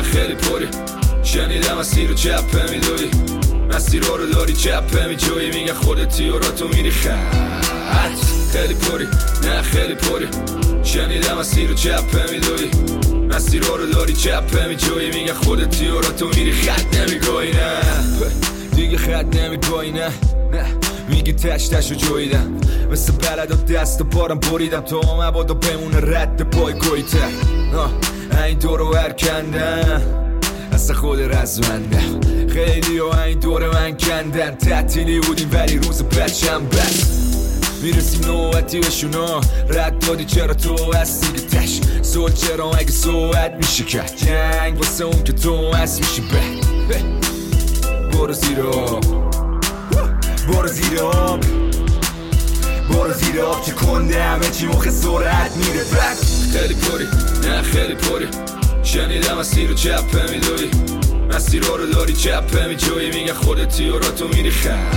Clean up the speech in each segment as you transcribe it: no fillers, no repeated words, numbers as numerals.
خیلی پری شنیدم مسیر رو چپه میدوی مسیر رو داری چپه میجوی میگه خودتی و را تو میری خط خیلی پری نه خیلی پری شنیدم مسیر رو چپه میدوی مسیر رو داری چپه میجوی میگه خودتی و را تو میری خط نمیگوی نه دیگه خط نمیگوی نه میگی تشتشو جویدم مثل بلد و دست و بارم بریدم تو مبادا بمونه رد پای گویته این دور رو هرکندم اصلا خود رزمندم خیلی و این دور من کندن تعطیلی بودیم ولی روز بچم بس میرسیم نوبتی بشونا رد دادی چرا تو هستی که تش سول چرا اگه صحبت میشه کرد جنگ واسه اون که تو هست میشه بد برو زیر آب برو زیر آب برو زیر آب که کنده همه چی مخ سرعت میره بک خیلی پری نه خیلی پری شنیدم مسیر رو چپه میدوی مسیر رو داری چپه میجوی میگه خودتی و را تو میری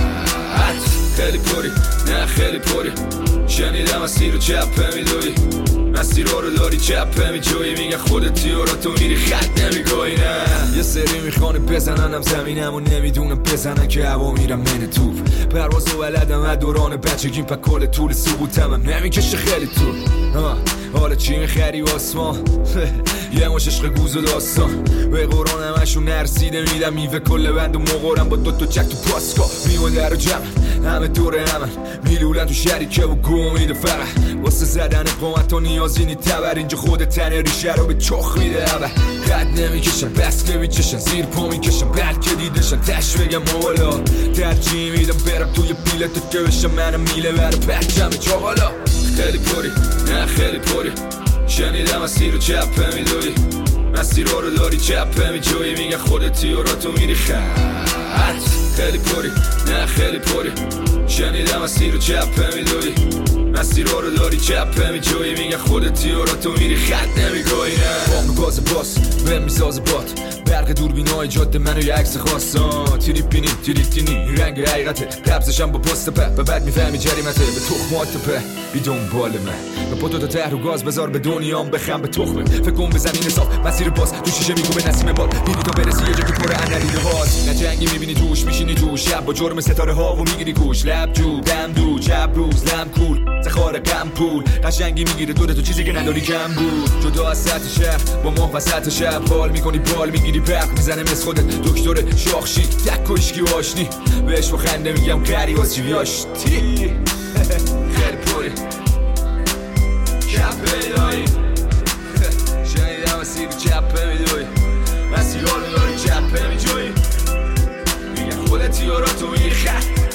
خط خیلی پری نه خیلی پری شنیدم مسیر رو چپه میدوی مسیر رو داری چپه میجوی میگه خودتی و را تو میری خط نمیگوی نه یه سری میخوانه بزننم زمینم و نمیدونم بزنن که هوا میرم من توپ پرواز و ولدم از دوران بچگیم پا کل طول سقوطم نمیکشه خیلی طول حالا چی میخری آسمان یه مش عشق گوز و داستان به قرآن همشون نرسیده میدم میوه کل بند و مقارم با دوتا چک تو پاسکا میون در و جمع همه دور همن میلولن تو شریکه و گو میده فقط واسه زدن قومت و نیازی نی تبر اینجا خود تن ریشه رو به چخ میده عبر قد نمیکشن بس که میچشن زیر پا میکشن بلکه دیدشن تش بگم مولا ترجیح میدم برم توی بیلت که بشم منم میله بر بچم چاوالا خیلی پری نه خیلی پری شنیدم مسیر رو چپه میدوی مسیر رو داری چپه میجوی میگه خودتی و را تو میری خط خیلی پری نه خیلی پری شنیدم مسیر رو چپه میدوی مسیر رو داری چپه میجوی میگه خودتی و را تو میری خط نمیگوی نه بام گاز باس بهم میسازه بات برق دوربینای جاده منو یه عکس خواستان تریپینی تریتینی رنگ حقیقته قبضشم با پست به بعد میفهمی جریمته به تخمات په بی دنبال من به پتو تا ته رو گاز بذار به دنیام بخم به تخمه فکر کن به زمین صاف مسیر باز تو شیشه میگو به نسیم باد دیدی تا برسی یه جا که پر اندیده هاست نه جنگی میبینی توش میشینی تو شب با جرم ستاره ها و میگیری کوش لب جو دم دو چپ روز لم کول زخار غم پول قشنگی میگیره دور تو چیزی که نداری کم بود جدا از سطح شهر با ماه وسط شب حال میکنی بال میگیری برق میزنه مثل خودت دکتر شاخشی تک و اشکی و آشنی بهش با خنده میگم غری واسه چی بیاشتی خیلی پوری چپه داری شنیدم مسیر چپه میدوی مسیر رو داری چپه میجوی میگه خودتی و را تو میری خط